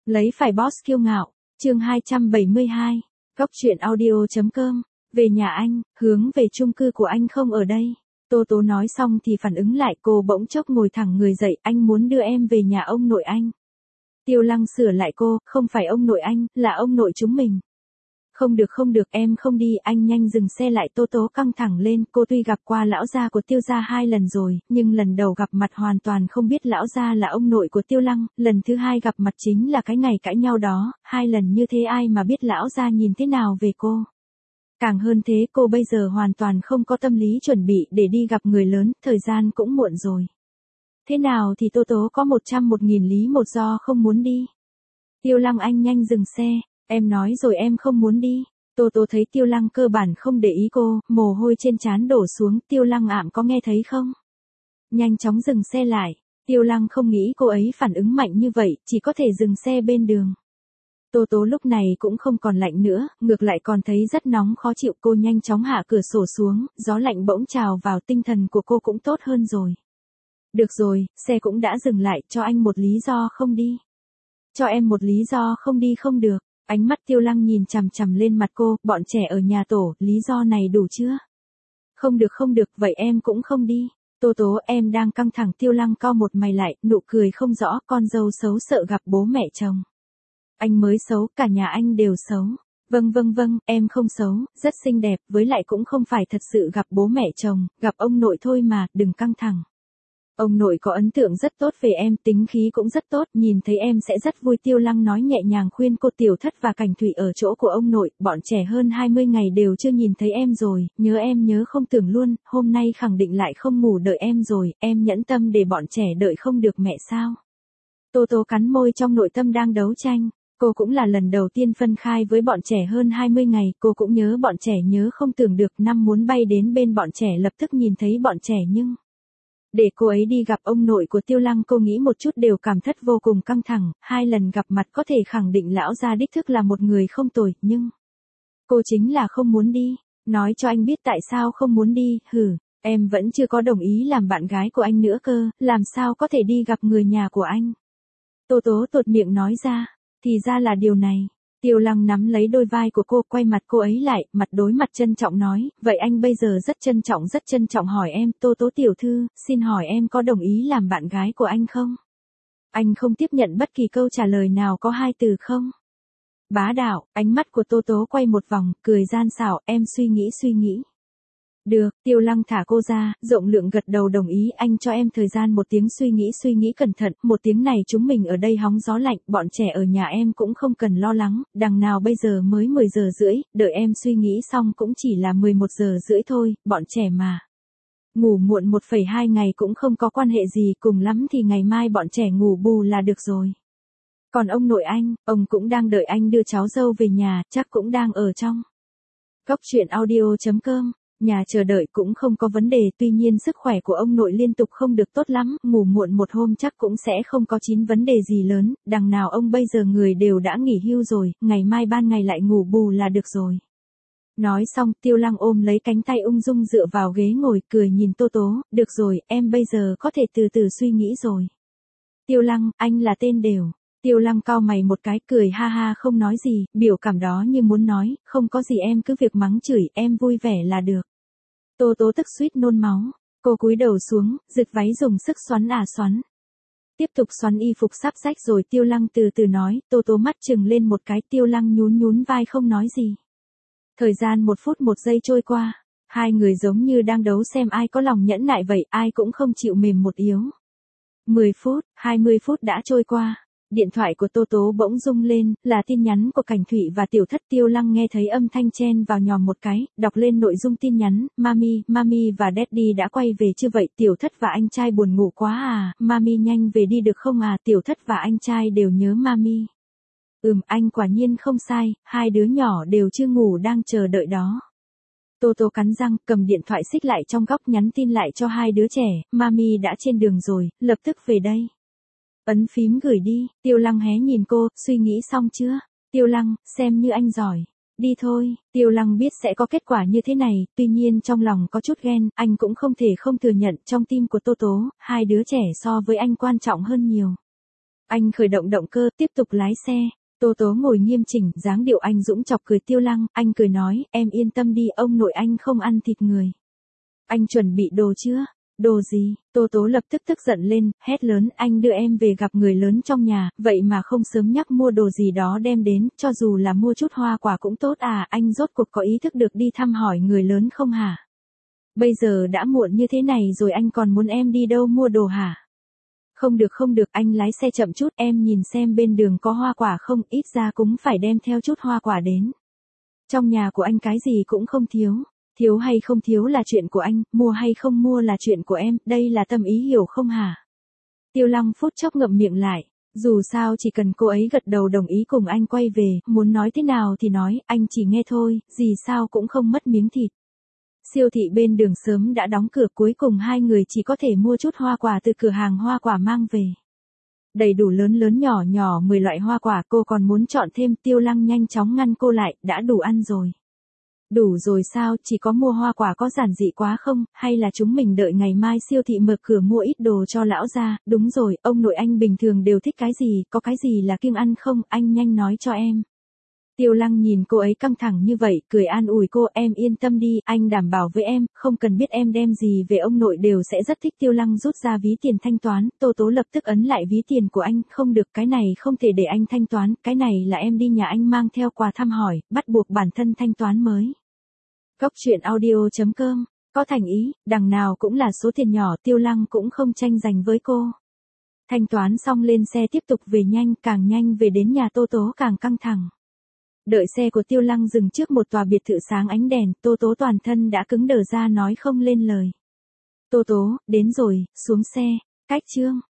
Lấy phải boss kiêu ngạo, chương 272, Góc truyện audio.com, về nhà anh, hướng về chung cư của anh không ở đây. Tô Tố nói xong thì phản ứng lại, cô bỗng chốc ngồi thẳng người dậy, anh muốn đưa em về nhà ông nội anh. Tiêu Lăng sửa lại cô, không phải ông nội anh, là ông nội chúng mình. Không được, em không đi, anh nhanh dừng xe lại. Tô Tố căng thẳng lên, cô tuy gặp qua lão gia của Tiêu gia 2 lần rồi, nhưng lần đầu gặp mặt hoàn toàn không biết lão gia là ông nội của Tiêu Lăng, lần thứ 2 gặp mặt chính là cái ngày cãi nhau đó, 2 lần như thế ai mà biết lão gia nhìn thế nào về cô. Càng hơn thế, cô bây giờ hoàn toàn không có tâm lý chuẩn bị để đi gặp người lớn, thời gian cũng muộn rồi. Thế nào thì Tô Tố có 101.000 lý một do không muốn đi. Tiêu Lăng, anh nhanh dừng xe. Em nói rồi em không muốn đi. Tô Tố thấy Tiêu Lăng cơ bản không để ý cô, mồ hôi trên trán đổ xuống. Tiêu Lăng ảm, có nghe thấy không? Nhanh chóng dừng xe lại. Tiêu Lăng không nghĩ cô ấy phản ứng mạnh như vậy, chỉ có thể dừng xe bên đường. Tô Tố lúc này cũng không còn lạnh nữa, ngược lại còn thấy rất nóng khó chịu. Cô nhanh chóng hạ cửa sổ xuống, gió lạnh bỗng trào vào, tinh thần của cô cũng tốt hơn rồi. Được rồi, xe cũng đã dừng lại, cho anh một lý do không đi. Cho em một lý do không đi không được. Ánh mắt Tiêu Lăng nhìn chằm chằm lên mặt cô, bọn trẻ ở nhà tổ, lý do này đủ chưa? Không được, vậy em cũng không đi. Tô Tố, em đang căng thẳng. Tiêu Lăng cau một mày lại, nụ cười không rõ, con dâu xấu sợ gặp bố mẹ chồng. Anh mới xấu, cả nhà anh đều xấu. Vâng, em không xấu, rất xinh đẹp, với lại cũng không phải thật sự gặp bố mẹ chồng, gặp ông nội thôi mà, đừng căng thẳng. Ông nội có ấn tượng rất tốt về em, tính khí cũng rất tốt, nhìn thấy em sẽ rất vui. Tiêu Lăng nói nhẹ nhàng khuyên cô. Tiểu Thất và Cảnh Thủy ở chỗ của ông nội, bọn trẻ hơn 20 ngày đều chưa nhìn thấy em rồi, nhớ không tưởng luôn, hôm nay khẳng định lại không ngủ đợi em rồi, em nhẫn tâm để bọn trẻ đợi không được mẹ sao? Tô Tố cắn môi, trong nội tâm đang đấu tranh. Cô cũng là lần đầu tiên phân khai với bọn trẻ hơn 20 ngày, cô cũng nhớ bọn trẻ, nhớ không tưởng được, năm muốn bay đến bên bọn trẻ lập tức nhìn thấy bọn trẻ nhưng... Để cô ấy đi gặp ông nội của Tiêu Lăng, cô nghĩ một chút đều cảm thất vô cùng căng thẳng. 2 lần gặp mặt có thể khẳng định lão gia đích thức là một người không tồi, nhưng... Cô chính là không muốn đi. Nói cho anh biết tại sao không muốn đi. Em vẫn chưa có đồng ý làm bạn gái của anh nữa cơ, làm sao có thể đi gặp người nhà của anh. Tô Tố tột miệng nói ra, thì ra là điều này. Tiêu Lăng nắm lấy đôi vai của cô, quay mặt cô ấy lại, mặt đối mặt trân trọng nói, vậy anh bây giờ rất trân trọng hỏi em. Tô Tố tiểu thư, xin hỏi em có đồng ý làm bạn gái của anh không? Anh không tiếp nhận bất kỳ câu trả lời nào có 2 từ không. Bá đạo, ánh mắt của Tô Tố quay một vòng, cười gian xảo, em suy nghĩ. Được, Tiêu Lăng thả cô ra, rộng lượng gật đầu đồng ý. Anh cho em thời gian 1 tiếng suy nghĩ cẩn thận, 1 tiếng này chúng mình ở đây hóng gió lạnh, bọn trẻ ở nhà em cũng không cần lo lắng, đằng nào bây giờ mới 10 giờ rưỡi, đợi em suy nghĩ xong cũng chỉ là 11 giờ rưỡi thôi, bọn trẻ mà. Ngủ muộn 1,2 ngày cũng không có quan hệ gì, cùng lắm thì ngày mai bọn trẻ ngủ bù là được rồi. Còn ông nội anh, ông cũng đang đợi anh đưa cháu dâu về nhà, chắc cũng đang ở trong. Góc truyện audio.com. Nhà chờ đợi cũng không có vấn đề, tuy nhiên sức khỏe của ông nội liên tục không được tốt lắm, ngủ muộn 1 hôm chắc cũng sẽ không có vấn đề gì lớn, đằng nào ông bây giờ người đều đã nghỉ hưu rồi, ngày mai ban ngày lại ngủ bù là được rồi. Nói xong, Tiêu Lăng ôm lấy cánh tay ung dung dựa vào ghế ngồi, cười nhìn Tô Tố, được rồi, em bây giờ có thể từ từ suy nghĩ rồi. Tiêu Lăng, anh là tên đều. Tiêu Lăng cau mày một cái, cười ha ha không nói gì, biểu cảm đó như muốn nói, không có gì em cứ việc mắng chửi, em vui vẻ là được. Tô Tố tức suýt nôn máu, cô cúi đầu xuống, giật váy dùng sức xoắn. Tiếp tục xoắn y phục sắp rách rồi. Tiêu Lăng từ từ nói. Tô Tố mắt chừng lên một cái. Tiêu Lăng nhún vai không nói gì. Thời gian 1 phút 1 giây trôi qua, 2 người giống như đang đấu xem ai có lòng nhẫn nại vậy, ai cũng không chịu mềm một yếu. 10 phút, 20 phút đã trôi qua. Điện thoại của Tô Tố bỗng rung lên, là tin nhắn của Cảnh Thủy và Tiểu Thất. Tiêu Lăng nghe thấy âm thanh chen vào nhòm một cái, đọc lên nội dung tin nhắn, Mami và Daddy đã quay về chưa vậy? Tiểu Thất và anh trai buồn ngủ quá à, Mami nhanh về đi được không à? Tiểu Thất và anh trai đều nhớ Mami. Anh quả nhiên không sai, 2 đứa nhỏ đều chưa ngủ đang chờ đợi đó. Tô Tố cắn răng, cầm điện thoại xích lại trong góc, nhắn tin lại cho 2 đứa trẻ, Mami đã trên đường rồi, lập tức về đây. Ấn phím gửi đi. Tiêu Lăng hé nhìn cô, suy nghĩ xong chưa? Tiêu Lăng, xem như anh giỏi. Đi thôi. Tiêu Lăng biết sẽ có kết quả như thế này, tuy nhiên trong lòng có chút ghen, anh cũng không thể không thừa nhận, trong tim của Tô Tố, 2 đứa trẻ so với anh quan trọng hơn nhiều. Anh khởi động động cơ, tiếp tục lái xe. Tô Tố ngồi nghiêm chỉnh, dáng điệu anh dũng chọc cười Tiêu Lăng, anh cười nói, em yên tâm đi, ông nội anh không ăn thịt người. Anh chuẩn bị đồ chưa? Đồ gì? Tô Tố lập tức tức giận lên, hét lớn, anh đưa em về gặp người lớn trong nhà, vậy mà không sớm nhắc mua đồ gì đó đem đến, cho dù là mua chút hoa quả cũng tốt à, anh rốt cuộc có ý thức được đi thăm hỏi người lớn không hả? Bây giờ đã muộn như thế này rồi anh còn muốn em đi đâu mua đồ hả? Không được, anh lái xe chậm chút, em nhìn xem bên đường có hoa quả không, ít ra cũng phải đem theo chút hoa quả đến. Trong nhà của anh cái gì cũng không thiếu. Thiếu hay không thiếu là chuyện của anh, mua hay không mua là chuyện của em, đây là tâm ý hiểu không hả? Tiêu Lăng phút chốc ngậm miệng lại, dù sao chỉ cần cô ấy gật đầu đồng ý cùng anh quay về, muốn nói thế nào thì nói, anh chỉ nghe thôi, gì sao cũng không mất miếng thịt. Siêu thị bên đường sớm đã đóng cửa, cuối cùng hai người chỉ có thể mua chút hoa quả từ cửa hàng hoa quả mang về. Đầy đủ lớn lớn nhỏ nhỏ 10 loại hoa quả, cô còn muốn chọn thêm, Tiêu Lăng nhanh chóng ngăn cô lại, đã đủ ăn rồi. Đủ rồi sao, chỉ có mua hoa quả có giản dị quá không, hay là chúng mình đợi ngày mai siêu thị mở cửa mua ít đồ cho lão gia, đúng rồi, ông nội anh bình thường đều thích cái gì, có cái gì là kiêng ăn không, anh nhanh nói cho em. Tiêu Lăng nhìn cô ấy căng thẳng như vậy, cười an ủi cô, em yên tâm đi, anh đảm bảo với em, không cần biết em đem gì về ông nội đều sẽ rất thích. Tiêu Lăng rút ra ví tiền thanh toán, Tô Tố lập tức ấn lại ví tiền của anh, không được, cái này không thể để anh thanh toán, cái này là em đi nhà anh mang theo quà thăm hỏi, bắt buộc bản thân thanh toán mới. Góc truyện audio.com, có thành ý, đằng nào cũng là số tiền nhỏ, Tiêu Lăng cũng không tranh giành với cô. Thanh toán xong lên xe tiếp tục về nhanh về đến nhà Tô Tố càng căng thẳng. Đợi xe của Tiêu Lăng dừng trước một tòa biệt thự sáng ánh đèn, Tô Tố toàn thân đã cứng đờ ra nói không lên lời. Tô Tố, đến rồi, xuống xe, cách chương.